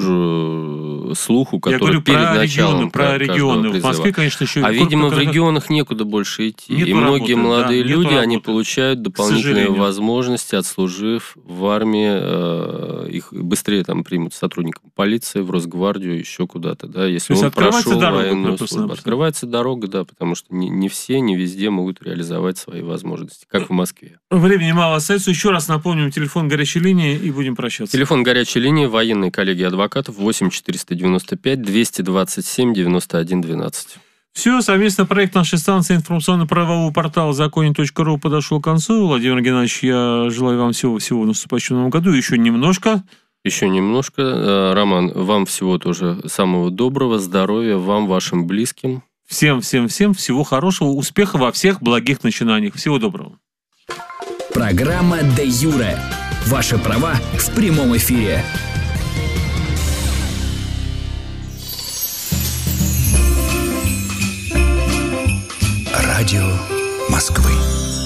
же слуху, который я говорю перед про началом регионы, про регионы. В Москве, конечно, еще... А, видимо, в регионах некуда больше идти. И многие работы, молодые да, люди, они получают дополнительные возможности, отслужив в армии, э, их быстрее там примут сотрудникам полиции, в Росгвардию, еще куда-то, да, если он прошел дорога, военную службу. Открывается дорога, да, потому что не, не все, не везде могут реализовать свои возможности, как в Москве. Времени мало остается. Еще раз напомним, телефон горячей линии и будем прощаться. Телефон горячей линии военной коллегии адвокатов восемь четыреста девяносто пять двести двадцать семь девяносто один двенадцать. Все, совместный проект нашей станции информационно-правового портала законе точка ру подошел к концу. Владимир Геннадьевич, я желаю вам всего-всего в наступающем новом году. Еще немножко. Еще немножко. Роман, вам всего тоже самого доброго, здоровья вам, вашим близким. Всем, всем, всем всего хорошего, успеха во всех благих начинаниях. Всего доброго. Программа «Де Юре». Ваши права в прямом эфире. Радио Москвы.